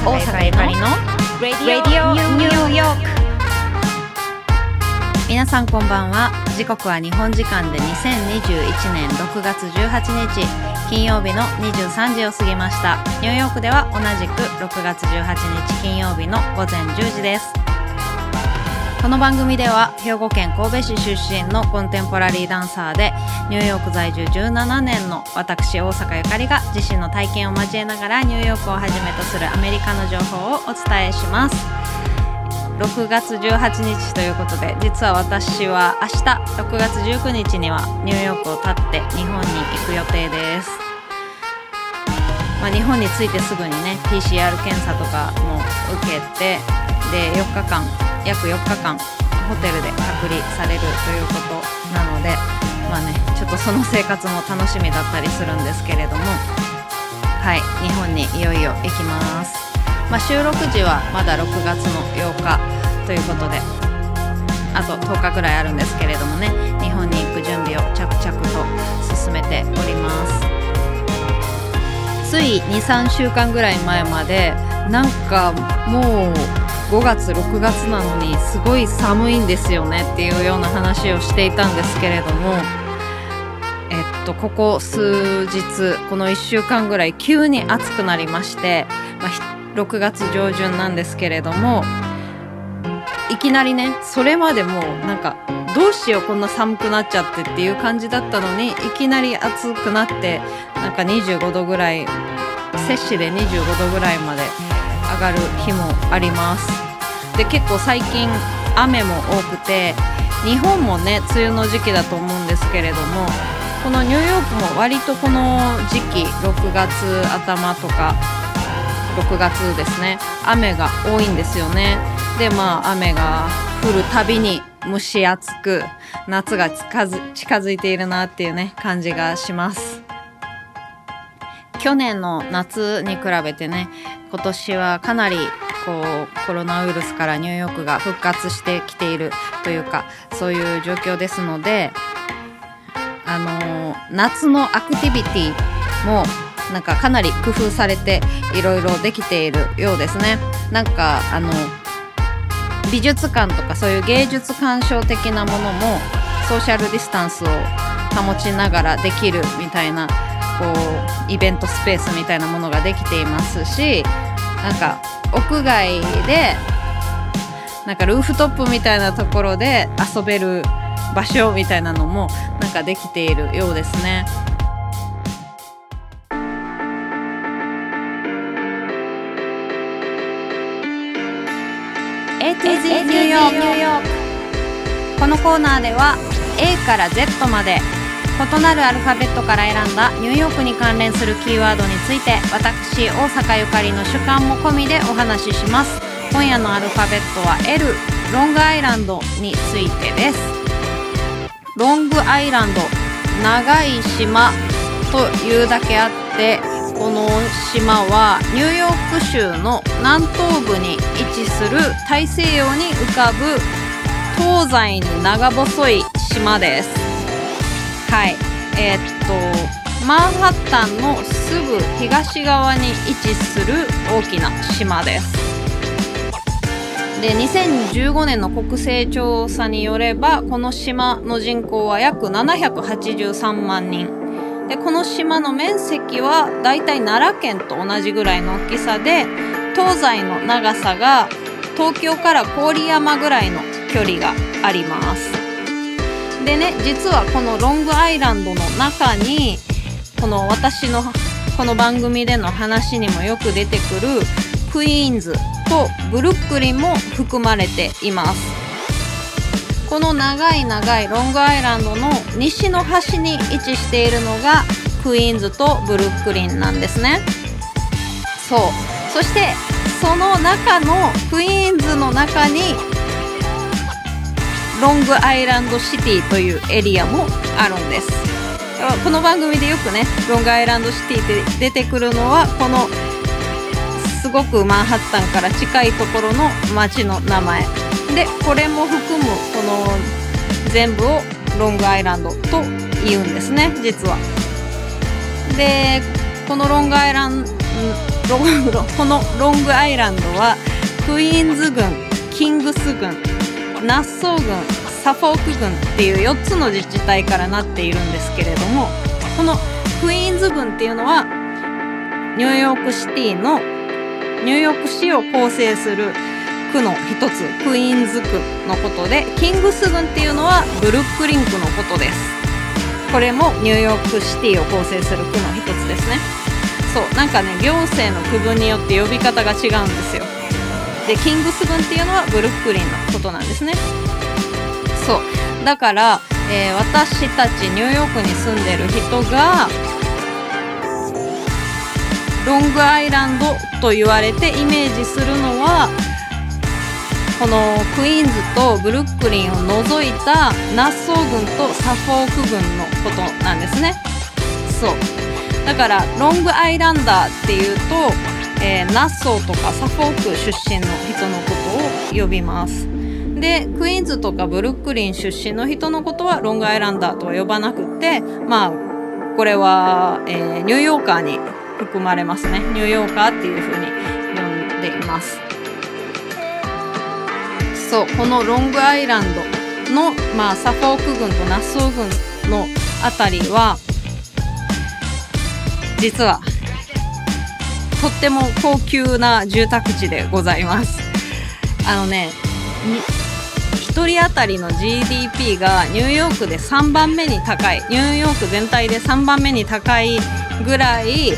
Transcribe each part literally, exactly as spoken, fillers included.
大阪ゆかりの Radio New York。 皆さんこんばんは。時刻は日本時間でにせんにじゅういちねんろくがつじゅうはちにち金曜日のにじゅうさんじを過ぎました。ニューヨークでは同じくろくがつじゅうはちにち金曜日のごぜんじゅうじです。この番組では兵庫県神戸市出身のコンテンポラリーダンサーでニューヨーク在住じゅうななねんの私大阪ゆかりが自身の体験を交えながらニューヨークをはじめとするアメリカの情報をお伝えします。ろくがつじゅうはちにちということで、実は私は明日ろくがつじゅうくにちにはニューヨークを立って日本に行く予定です。まあ、日本に着いてすぐにね ピーシーアール 検査とかも受けて、でよっかかん約よっかかんホテルで隔離されるということなので、まあね、ちょっとその生活も楽しみだったりするんですけれども、はい、日本にいよいよ行きます。まあ、収録時はまだろくがつのようかということで、あととおかぐらいあるんですけれどもね、日本に行く準備を着々と進めております。つい にさんしゅうかんぐらい前までなんかもうごがつろくがつなのにすごい寒いんですよねっていうような話をしていたんですけれども、えっとここ数日このいっしゅうかんぐらい急に暑くなりまして、まあ、ろくがつ上旬なんですけれども、いきなりね、それまでもうなんかどうしようこんな寒くなっちゃってっていう感じだったのに、いきなり暑くなってなんかにじゅうごどぐらい、摂氏でにじゅうごどぐらいまで上がる日もあります。で結構最近雨も多くて、日本もね梅雨の時期だと思うんですけれども、このニューヨークも割とこの時期ろくがつあたまとかろくがつですね、雨が多いんですよね。でまあ雨が降るたびに蒸し暑く、夏が近づ、近づいているなっていうね感じがします。去年の夏に比べてね、今年はかなりこうコロナウイルスからニューヨークが復活してきているというか、そういう状況ですので、あのー、夏のアクティビティもなんかかなり工夫されていろいろできているようですね。なんかあの美術館とかそういう芸術鑑賞的なものもソーシャルディスタンスを保ちながらできるみたいな、こうイベントスペースみたいなものができていますし、なんか屋外でなんかルーフトップみたいなところで遊べる場所みたいなのもなんかできているようですね。A to Z ニューヨーク。このコーナーでは A から Z まで異なるアルファベットから選んだニューヨークに関連するキーワードについて、私大阪ゆかりの主観も込みでお話しします。今夜のアルファベットは L、 ロングアイランドについてです。ロングアイランド、長い島というだけあって、この島はニューヨーク州の南東部に位置する大西洋に浮かぶ東西に長細い島です。はい、えー、っとマンハッタンのすぐ東側に位置する大きな島です。でにせんじゅうごねんの国勢調査によれば、この島の人口は約ななひゃくはちじゅうさんまんにんで、この島の面積はだいたい奈良県と同じぐらいの大きさで、東西の長さが東京から郡山ぐらいの距離があります。でね、実はこのロングアイランドの中に、この私のこの番組での話にもよく出てくるクイーンズとブルックリンも含まれています。この長い長いロングアイランドの西の端に位置しているのがクイーンズとブルックリンなんですね。そう。そしてその中のクイーンズの中にロングアイランドシティというエリアもあるんです。この番組でよくね、ロングアイランドシティって出てくるのは、このすごくマンハッタンから近いところの街の名前で、これも含むこの全部をロングアイランドと言うんですね、実は。でこのロングアイランロこのロングアイランドはクイーンズ郡、キングス郡、ナッソー郡、サフォーク郡っていうよっつの自治体からなっているんですけれども、このクイーンズ郡っていうのはニューヨークシティのニューヨーク市を構成する区の一つ、クイーンズ区のことで、キングス郡っていうのはブルックリン区のことです。これもニューヨークシティを構成する区の一つですね。そう、なんかね、行政の区分によって呼び方が違うんですよ。で、キングス郡っていうのはブルックリンのことなんですね。そう、だから、えー、私たちニューヨークに住んでる人がロングアイランドと言われてイメージするのは、このクイーンズとブルックリンを除いたナッソー郡とサフォーク郡のことなんですね。そう、だからロングアイランダーっていうと、えー、ナッソーとかサフォーク出身の人のことを呼びます。で、クイーンズとかブルックリン出身の人のことはロングアイランダーとは呼ばなくって、まあこれは、えー、ニューヨーカーに含まれますね。ニューヨーカーっていう風に呼んでいます。そう、このロングアイランドの、まあ、サフォーク郡とナッソー郡のあたりは実はとっても高級な住宅地でございます。あのね、ひとり当たりの ジーディーピー がニューヨークでさんばんめに高い、ニューヨーク全体でさんばんめに高いぐらい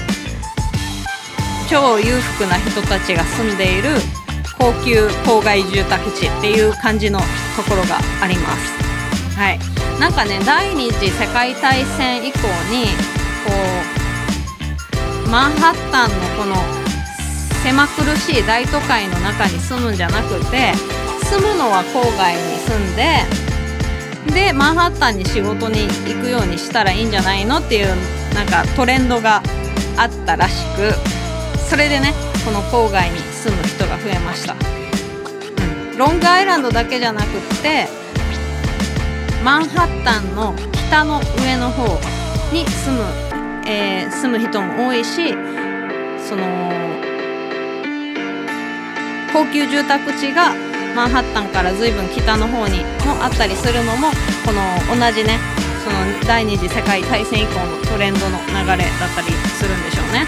超裕福な人たちが住んでいる高級郊外住宅地っていう感じのところがあります。はい、なんかね、第二次世界大戦以降にこうマンハッタンのこの狭苦しい大都会の中に住むんじゃなくて、住むのは郊外に住んで、でマンハッタンに仕事に行くようにしたらいいんじゃないのっていうなんかトレンドがあったらしく、それでね、この郊外に住む人が増えました。うん、ロングアイランドだけじゃなくってマンハッタンの北の上の方に住む、えー、住む人も多いし、その高級住宅地がマンハッタンから随分北の方にもあったりするのも、この同じね、その第二次世界大戦以降のトレンドの流れだったりするんでしょうね。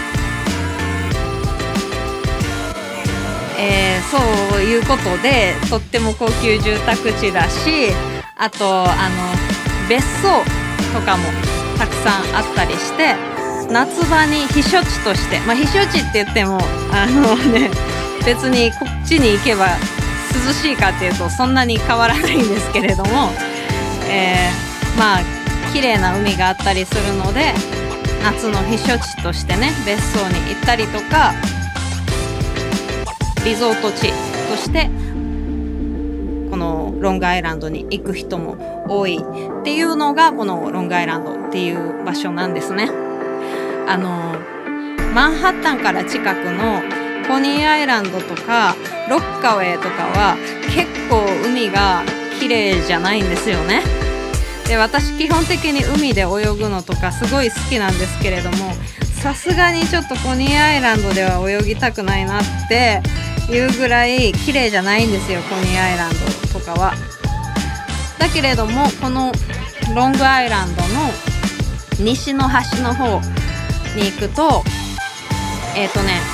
えー、そういうことでとっても高級住宅地だし、あとあの別荘とかもたくさんあったりして、夏場に避暑地として、まあ避暑地って言ってもあのね、別にこっちに行けば涼しいかっていうとそんなに変わらないんですけれども、えー、まあ綺麗な海があったりするので、夏の避暑地としてね、別荘に行ったりとかリゾート地としてこのロングアイランドに行く人も多いっていうのがこのロングアイランドっていう場所なんですね。あのマンハッタンから近くのコニーアイランドとかロッカウェイとかは結構海が綺麗じゃないんですよね。で、私基本的に海で泳ぐのとかすごい好きなんですけれども、さすがにちょっとコニーアイランドでは泳ぎたくないなっていうぐらい綺麗じゃないんですよ、コニーアイランドとかは。だけれどもこのロングアイランドの西の端の方に行くと、えっとね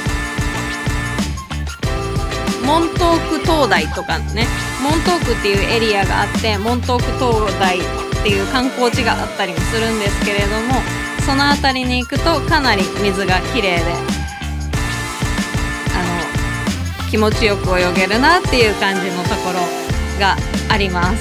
モントーク灯台とかね、モントークっていうエリアがあって、モントーク灯台っていう観光地があったりもするんですけれども、その辺りに行くとかなり水が綺麗で、あの気持ちよく泳げるなっていう感じのところがあります。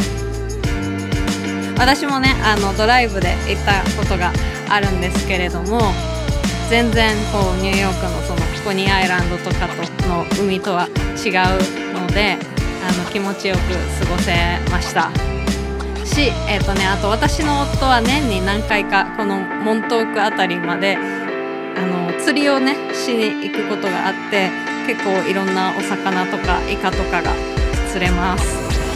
私もね、あのドライブで行ったことがあるんですけれども、全然こうニューヨークのそのコニーアイランドとかとの海とは違うので、あの気持ちよく過ごせましたし、えっとね、あと私の夫は年に何回かこのモントークあたりまであの釣りをねしに行くことがあって、結構いろんなお魚とかイカとかが釣れます。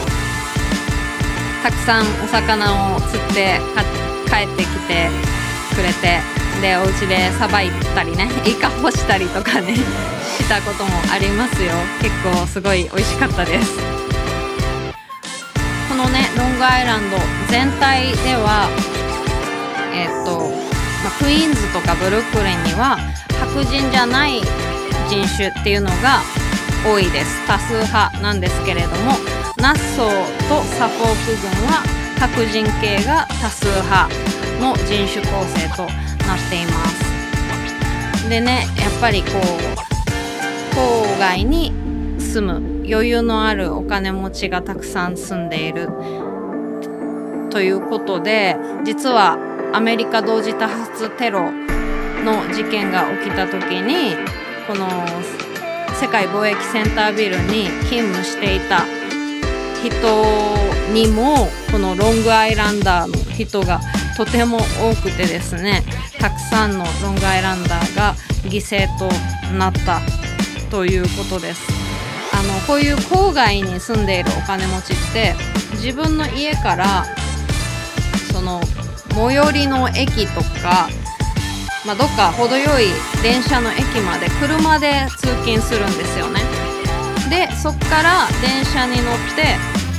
たくさんお魚を釣って帰ってきて、 くれて、でお家でさばいたりね、イカ干したりとかねしたこともありますよ。結構すごい美味しかったです。このねロングアイランド全体ではえっと、まあ、クイーンズとかブルックリンには白人じゃない人種っていうのが多いです。多数派なんですけれども、ナッソーとサフォーク郡は白人系が多数派の人種構成となっています。でね、やっぱりこう郊外に住む余裕のあるお金持ちがたくさん住んでいるということで、実はアメリカ同時多発テロの事件が起きた時に、この世界貿易センタービルに勤務していた人にもこのロングアイランダーの人がとても多くてですね、たくさんのロングアイランダーが犠牲となったということです。あのこういう郊外に住んでいるお金持ちって自分の家からその最寄りの駅とか、まあ、どっか程よい電車の駅まで車で通勤するんですよね。でそっから電車に乗って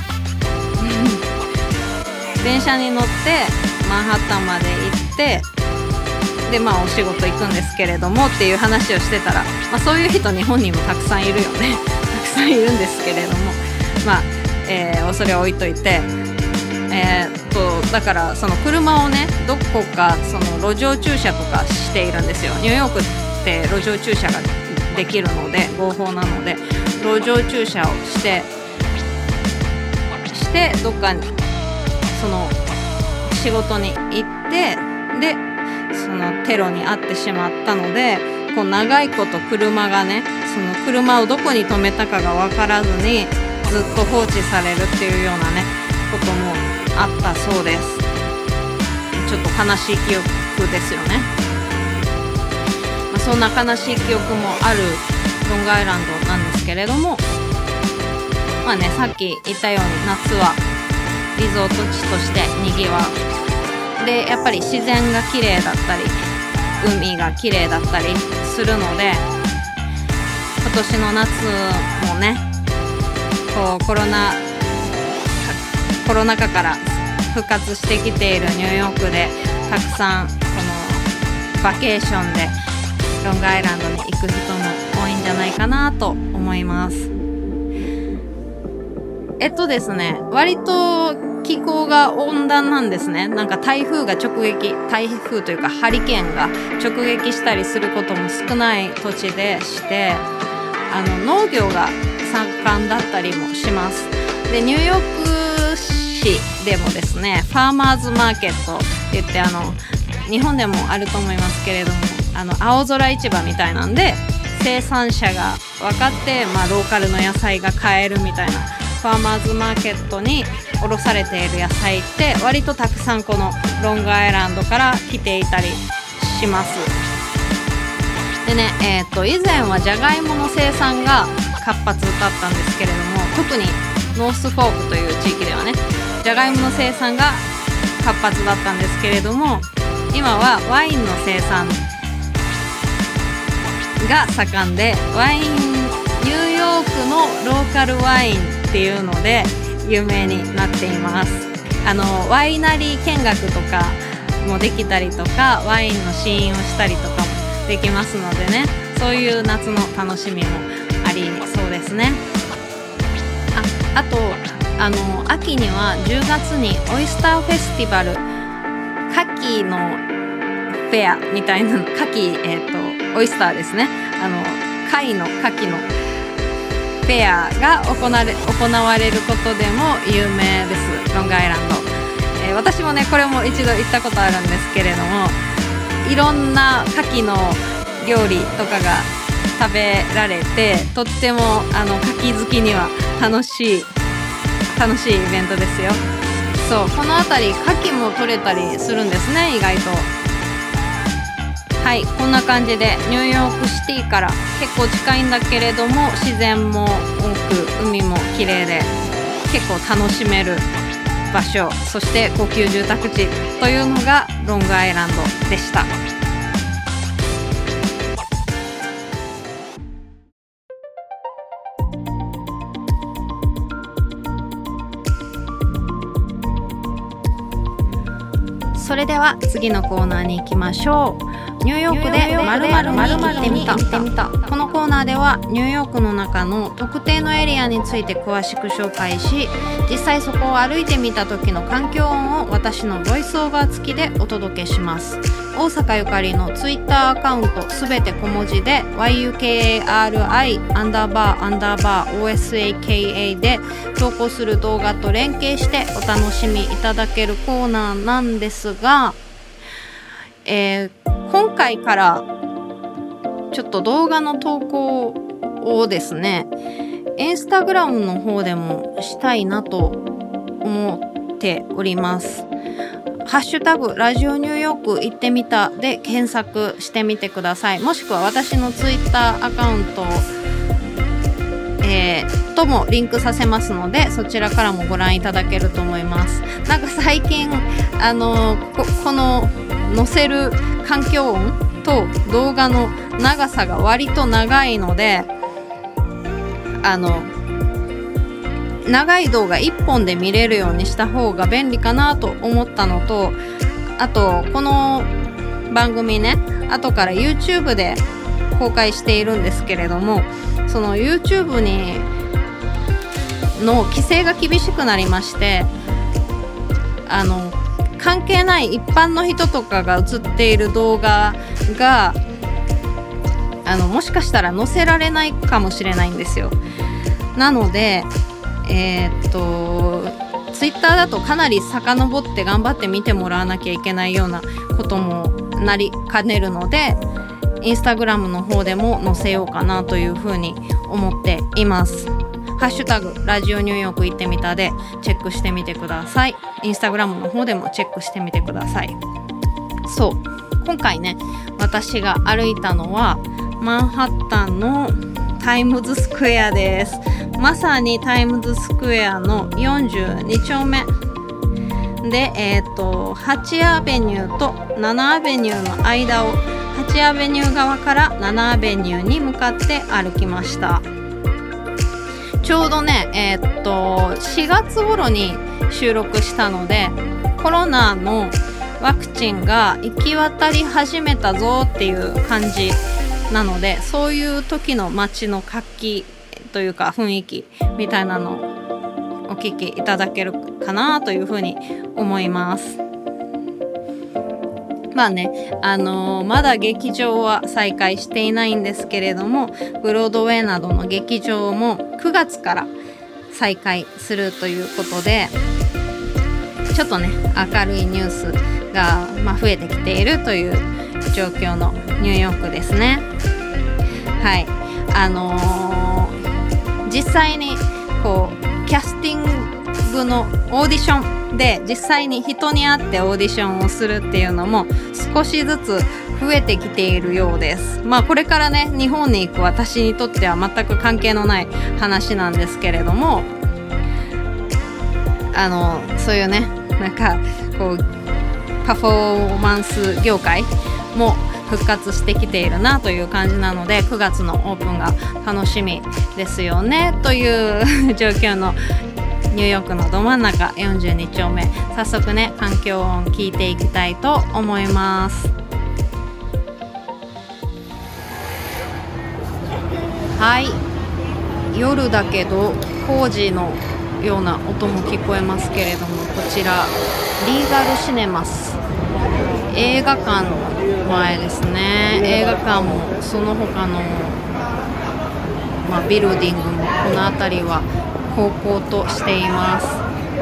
電車に乗ってマンハッタンまで行って、でまあお仕事行くんですけれどもっていう話をしてたら、まあ、そういう人日本にもたくさんいるよねたくさんいるんですけれども、まあ、えー、それを置いといて、えー、っとだからその車をねどこかその路上駐車とかしているんですよ。ニューヨークって路上駐車ができるので合法なので路上駐車をしてしてどっかにその仕事に行って、でそのテロに遭ってしまったので、こう長いこと車がねその車をどこに止めたかが分からずにずっと放置されるっていうようなねこともあったそうです。ちょっと悲しい記憶ですよね。まあ、そんな悲しい記憶もあるロングアイランドなんですけれども、まあね、さっき言ったように夏はリゾート地としてにぎわう。でやっぱり自然が綺麗だったり海が綺麗だったりするので、今年の夏もねこうコロナコロナ禍から復活してきているニューヨークでたくさんこのバケーションでロングアイランドに行く人も多いんじゃないかなと思います。えっとですね割と気候が温暖なんですね。なんか台風が直撃台風というかハリケーンが直撃したりすることも少ない土地でして、あの農業が盛んだったりもします。でニューヨーク市でもですねファーマーズマーケットって言って、あの日本でもあると思いますけれども、あの青空市場みたいなんで生産者が分かって、まあ、ローカルの野菜が買えるみたいなファーマーズマーケットに卸されている野菜って割とたくさんこのロングアイランドから来ていたりします。でね、えー、と以前はジャガイモの生産が活発だったんですけれども、特にノースフォークという地域ではねジャガイモの生産が活発だったんですけれども、今はワインの生産が盛んで、ワインニューヨークのローカルワインっていうので有名になっています。あのワイナリー見学とかもできたりとか、ワインの試飲をしたりとかもできますのでね、そういう夏の楽しみもありそうですね。あ、あとあの秋にはじゅうがつにオイスターフェスティバル、牡蠣のフェアみたいな牡蠣、えーとオイスターですね、あの貝の牡蠣のフェアが行われ、行われることでも有名です、ロングアイランド。えー、私もねこれも一度行ったことあるんですけれども、いろんな牡蠣の料理とかが食べられて、とってもあの牡蠣好きには楽しい楽しいイベントですよ。そう、この辺り牡蠣も取れたりするんですね、意外と。はい、こんな感じでニューヨークシティから結構近いんだけれども、自然も多く海も綺麗で結構楽しめる場所、そして高級住宅地というのがロングアイランドでした。それでは次のコーナーに行きましょう。ニューヨークで〇〇に行ってみた。このコーナーではニューヨークの中の特定のエリアについて詳しく紹介し、実際そこを歩いてみた時の環境音を私のボイスオーバー付きでお届けします。大阪ゆかりのツイッターアカウントすべて小文字で ワイユーケーエーアールアイ アンダーバーアンダーバー オーエスエーケーエー で投稿する動画と連携してお楽しみいただけるコーナーなんですが、えー、今回からちょっと動画の投稿をですね、インスタグラムの方でもしたいなと思っております。ハッシュタグラジオニューヨーク行ってみたで検索してみてください。もしくは私のツイッターアカウント、えー、ともリンクさせますので、そちらからもご覧いただけると思います。なんか最近あの こ, この載せる環境音と動画の長さが割と長いので、あの長い動画いっぽんで見れるようにした方が便利かなと思ったのと、あとこの番組ね、後から YouTube で公開しているんですけれども、その YouTube にの規制が厳しくなりまして、あの関係ない一般の人とかが映っている動画があのもしかしたら載せられないかもしれないんですよ。なのでえー、っとツイッターだとかなり遡って頑張って見てもらわなきゃいけないようなこともなりかねるので、インスタグラムの方でも載せようかなというふうに思っています。ハッシュタグラジオニューヨーク行ってみたでチェックしてみてください。インスタグラムの方でもチェックしてみてください。そう、今回ね、私が歩いたのはマンハッタンのタイムズスクエアです。まさにタイムズスクエアのよんじゅうに丁目で、えーと、はちアベニューとななアベニューの間をはちアベニュー側からななアベニューに向かって歩きました。ちょうどね、えーと、しがつ頃に収録したので、コロナのワクチンが行き渡り始めたぞっていう感じなので、そういう時の街の活気というか雰囲気みたいなのをお聞きいただけるかなというふうに思います。まあね、あのー、まだ劇場は再開していないんですけれども、ブロードウェイなどの劇場もくがつから再開するということで、ちょっとね明るいニュースが、まあ、増えてきているという状況のニューヨークですね。はい、あのー、実際にこうキャスティングのオーディションで実際に人に会ってオーディションをするっていうのも少しずつ増えてきているようです。まあこれからね日本に行く私にとっては全く関係のない話なんですけれども、あのそういうねなんかこうパフォーマンス業界も復活してきているなという感じなので、くがつのオープンが楽しみですよねという状況のニューヨークのど真ん中よんじゅうに丁目、早速ね環境音聞いていきたいと思います。はい、夜だけど工事のような音も聞こえますけれども、こちらリーガルシネマス映画館の前ですね。映画館もその他の、まあ、ビルディングもこの辺りは高校としています。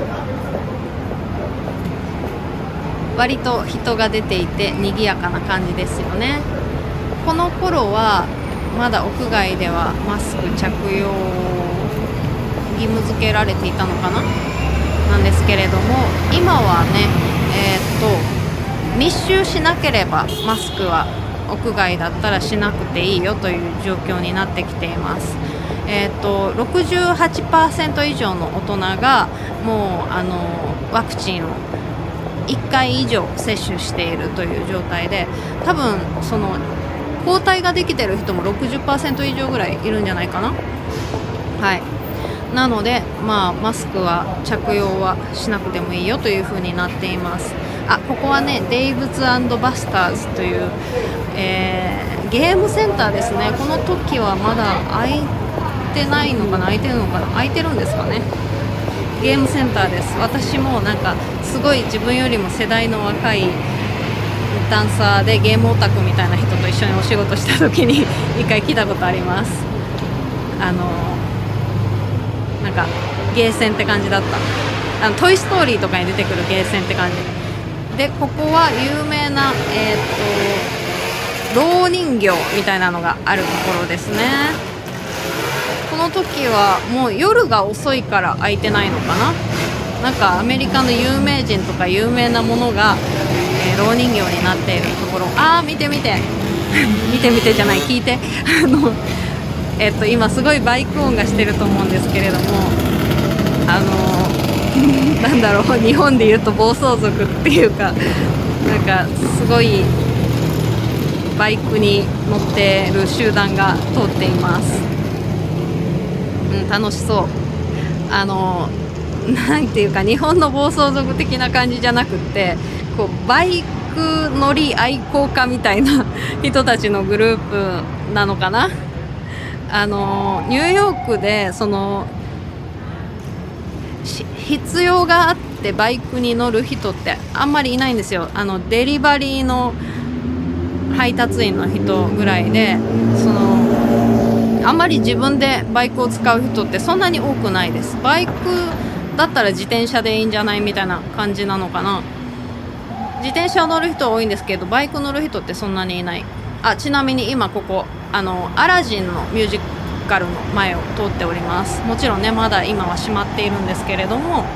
割と人が出ていて賑やかな感じですよね。この頃はまだ屋外ではマスク着用義務付けられていたのかななんですけれども、今はねえー、っと密集しなければマスクは屋外だったらしなくていいよという状況になってきています。 えー、と ろくじゅうはちパーセント 以上の大人がもうあのワクチンをいっかい以上接種しているという状態で、多分その抗体ができてる人も ろくじゅっパーセント 以上ぐらいいるんじゃないかな。はい。なので、まあ、マスクは着用はしなくてもいいよという風になっています。あ、ここはね、デイブズ&バスターズという、えー、ゲームセンターですね。この時はまだ開いてないのかな、開いてるのかな、開いてるんですかね。ゲームセンターです。私もなんかすごい自分よりも世代の若いダンサーでゲームオタクみたいな人と一緒にお仕事した時に一回来たことあります。あのなんかゲーセンって感じだった。あのトイストーリーとかに出てくるゲーセンって感じで、ここは有名なえー、っとろう人形みたいなのがあるところですね。この時はもう夜が遅いから空いてないのかな。なんかアメリカの有名人とか有名なものが、えー、ろう人形になっているところ、あー見て見て見て見てじゃない、聞いてあのえっと今すごいバイク音がしてると思うんですけれども、あのなんだろう、日本でいうと暴走族っていうか、なんかすごいバイクに乗ってる集団が通っています。うん、楽しそう。あのなんていうか、日本の暴走族的な感じじゃなくって、こうバイク乗り愛好家みたいな人たちのグループなのかな。あのニューヨークでその必要があってバイクに乗る人ってあんまりいないんですよ。あのデリバリーの配達員の人ぐらいで、そのあんまり自分でバイクを使う人ってそんなに多くないです。バイクだったら自転車でいいんじゃないみたいな感じなのかな。自転車乗る人は多いんですけど、バイク乗る人ってそんなにいない。あ、ちなみに今ここあのアラジンのミュージカルの前を通っております。もちろんね、まだ今は閉まっているんですけれども、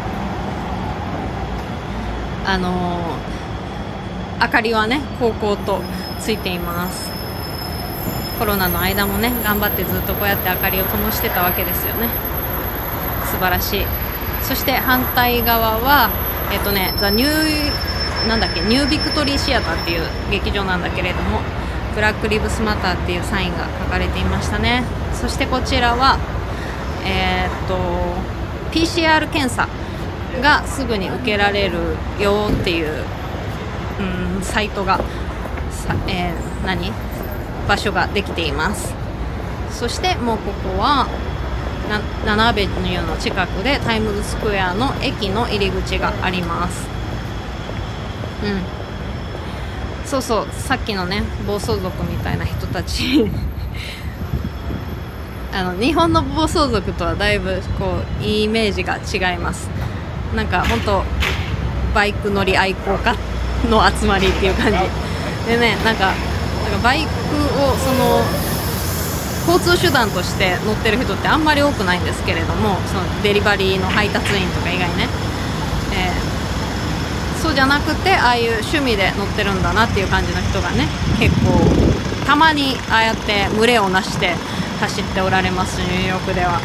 あのー、明かりはねこうこうとついています。コロナの間もね頑張ってずっとこうやって明かりを灯してたわけですよね。素晴らしい。そして反対側はえっとねザニューなんだっけニュービクトリーシアターっていう劇場なんだけれども、ブラックリブスマターっていうサインが書かれていましたね。そしてこちらはえー、っと ピーシーアール 検査がすぐに受けられるよっていう、うん、サイトがさ、えー、何場所ができています。そしてもうここはナナアベニューの近くでタイムズスクエアの駅の入り口があります。うんそうそう、さっきのね暴走族みたいな人たちあの日本の暴走族とはだいぶこういいイメージが違います。なんか本当バイク乗り愛好家の集まりっていう感じでね、なんか、なんかバイクをその交通手段として乗ってる人ってあんまり多くないんですけれども、そのデリバリーの配達員とか以外ね、えー、そうじゃなくてああいう趣味で乗ってるんだなっていう感じの人がね結構たまにああやって群れをなして走っておられます、ニューヨークでは。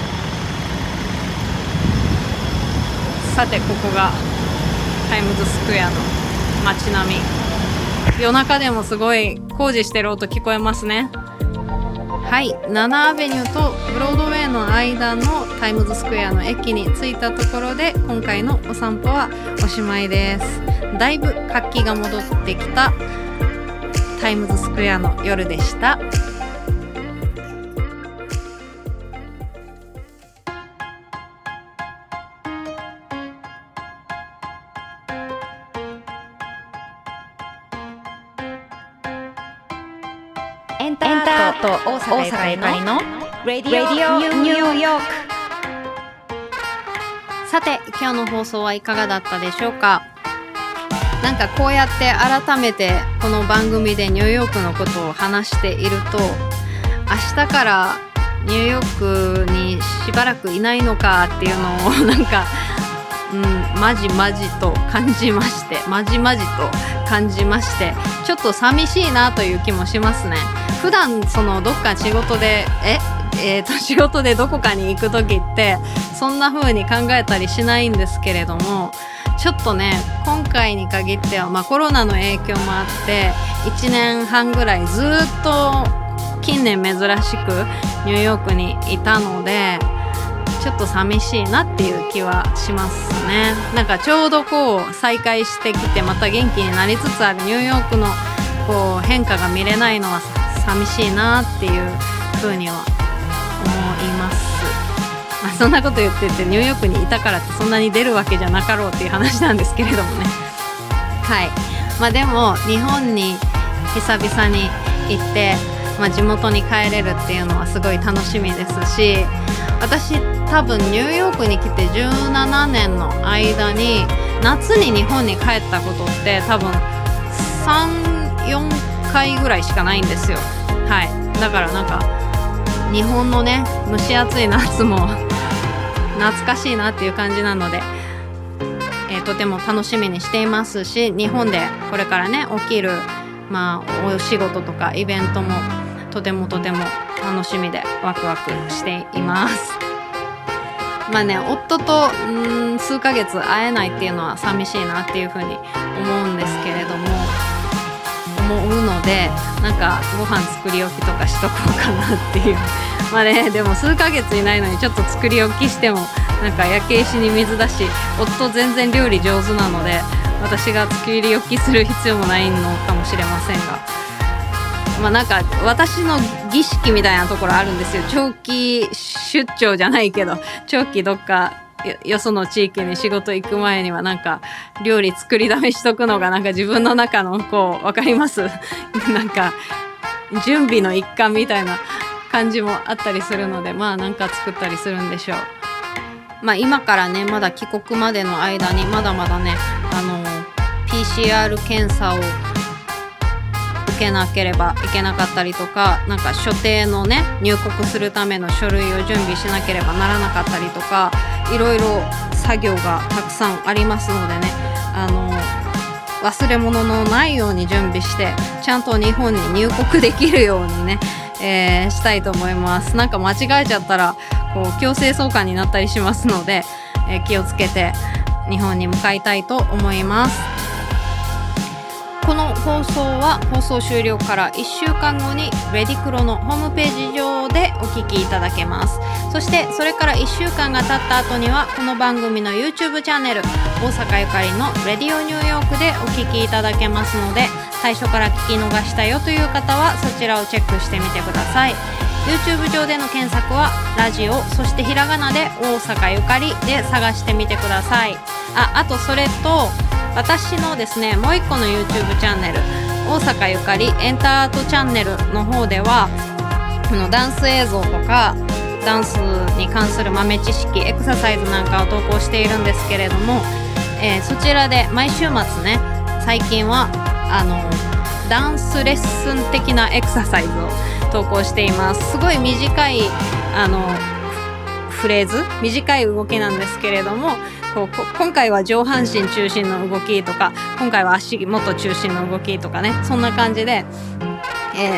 さてここがタイムズスクエアの街並み。夜中でもすごい工事してる音聞こえますね。はい、ナナアベニューとブロードウェイの間のタイムズスクエアの駅に着いたところで今回のお散歩はおしまいです。だいぶ活気が戻ってきたタイムズスクエアの夜でした。 エンターと大阪ゆかりのラディオニューヨーク。 さて今日の放送はいかがだったでしょうか。なんかこうやって改めてこの番組でニューヨークのことを話していると、明日からニューヨークにしばらくいないのかっていうのをなんか、うん、まじまじと感じましてまじまじと感じましてちょっと寂しいなという気もしますね。普段そのどっか仕事でええーと、仕事でどこかに行く時ってそんな風に考えたりしないんですけれども、ちょっとね今回に限っては、まあ、コロナの影響もあっていちねんはんぐらいずっと近年珍しくニューヨークにいたので、ちょっと寂しいなっていう気はしますね。なんかちょうどこう再開してきてまた元気になりつつあるニューヨークのこう変化が見れないのは寂しいなっていう風には思います。まあ、そんなこと言っててニューヨークにいたからってそんなに出るわけじゃなかろうっていう話なんですけれどもね。はい。まあでも日本に久々に行って、まあ、地元に帰れるっていうのはすごい楽しみですし、私多分ニューヨークに来てじゅうななねんの間に夏に日本に帰ったことって多分さん、よんかいぐらいしかないんですよ。はい。だからなんか日本のね蒸し暑い夏も懐かしいなっていう感じなので、えー、とても楽しみにしていますし、日本でこれからね起きる、まあ、お仕事とかイベントもとてもとても楽しみでワクワクしています。まあね、夫とん数ヶ月会えないっていうのは寂しいなっていうふうに思うんですけれども、思うのでなんかご飯作り置きとかしとこうかなっていうまあね、でも数ヶ月いないのにちょっと作り置きしてもなんか焼け石に水だし、夫全然料理上手なので私が作り置きする必要もないのかもしれませんが、まあなんか私の儀式みたいなところあるんですよ。長期出張じゃないけど長期どっかよ, よその地域に仕事行く前にはなんか料理作りだめしとくのがなんか自分の中のこうわかりますなんか準備の一環みたいな感じもあったりするので、まあなんか作ったりするんでしょう。まあ今からねまだ帰国までの間にまだまだねあの ピーシーアール 検査を受けなければいけなかったりとか、なんか所定のね入国するための書類を準備しなければならなかったりとか、いろいろ作業がたくさんありますのでね、あの忘れ物のないように準備してちゃんと日本に入国できるようにね、えー、したいと思います。なんか間違えちゃったらこう強制送還になったりしますので、えー、気をつけて日本に向かいたいと思います。この放送は放送終了からいっしゅうかんごにレディクロのホームページ上でお聞きいただけます。そしてそれからいっしゅうかんが経った後にはこの番組の YouTube チャンネル大阪ゆかりのレディオニューヨークでお聞きいただけますので、最初から聞き逃したよという方はそちらをチェックしてみてください。 YouTube 上での検索はラジオそしてひらがなで大阪ゆかりで探してみてください。あ、あとそれと私のですねもう一個の YouTube チャンネル大阪ゆかりエンタートチャンネルの方ではこのダンス映像とかダンスに関する豆知識エクササイズなんかを投稿しているんですけれども、えー、そちらで毎週末ね最近はあのダンスレッスン的なエクササイズを投稿しています。すごい短いあのフレーズ短い動きなんですけれども、こうこ今回は上半身中心の動きとか今回は足元中心の動きとかね、そんな感じで、え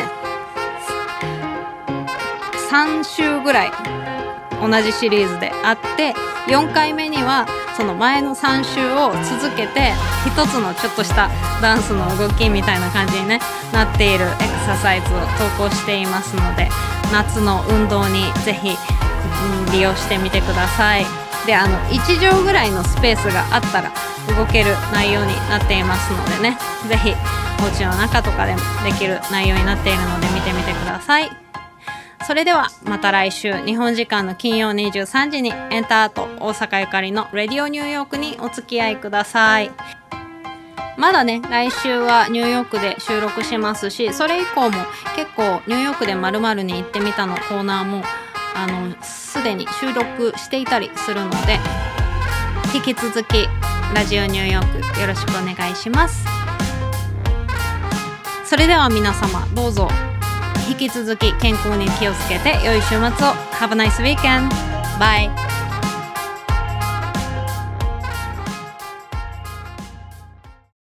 ー、さん週ぐらい同じシリーズであって、よんかいめにはその前のさん週を続けて一つのちょっとしたダンスの動きみたいな感じに、ね、なっているエクササイズを投稿していますので、夏の運動にぜひ、うん、利用してみてください。で、あのいち畳ぐらいのスペースがあったら動ける内容になっていますのでね、ぜひお家の中とかでもできる内容になっているので見てみてください。それではまた来週日本時間の金曜にじゅうさんじにエンタート大阪ゆかりのレディオニューヨークにお付き合いください。まだね来週はニューヨークで収録しますし、それ以降も結構ニューヨークで〇〇に行ってみたのコーナーもあのすでに収録していたりするので、引き続きラジオニューヨークよろしくお願いします。それでは皆様どうぞ引き続き健康に気をつけて良い週末を。 Have a nice weekend. Bye.